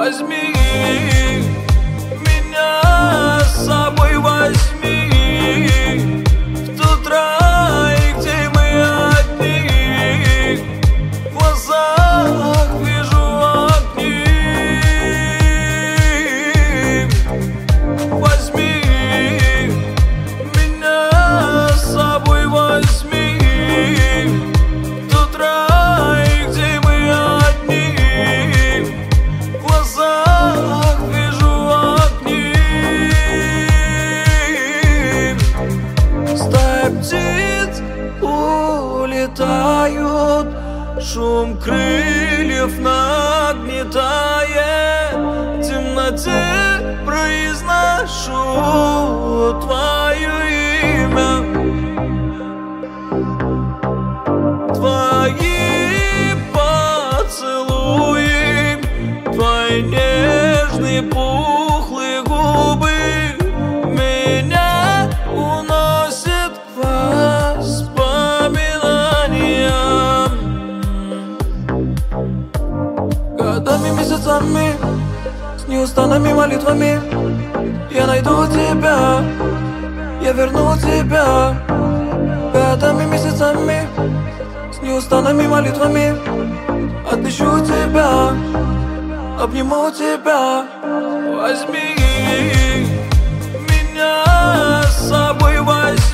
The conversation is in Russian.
Возьми меня с собой, возьми в тот рай, где мы одни. В глазах вижу огни. Возьми меня с собой, возьми в тот рай, где мы одни. В глазах вижу огни. Стая птиц улетают, шум крыльев нагнетает. В темноте произношу твое имя. Твои поцелуи, твои нежные пухлые губы меня уносят к воспоминаниям. Годами, месяцами, с неустанными молитвами я найду тебя, я верну тебя. Годами, месяцами, с неустанными молитвами отыщу тебя, обниму тебя. Возьми меня с собой, возьми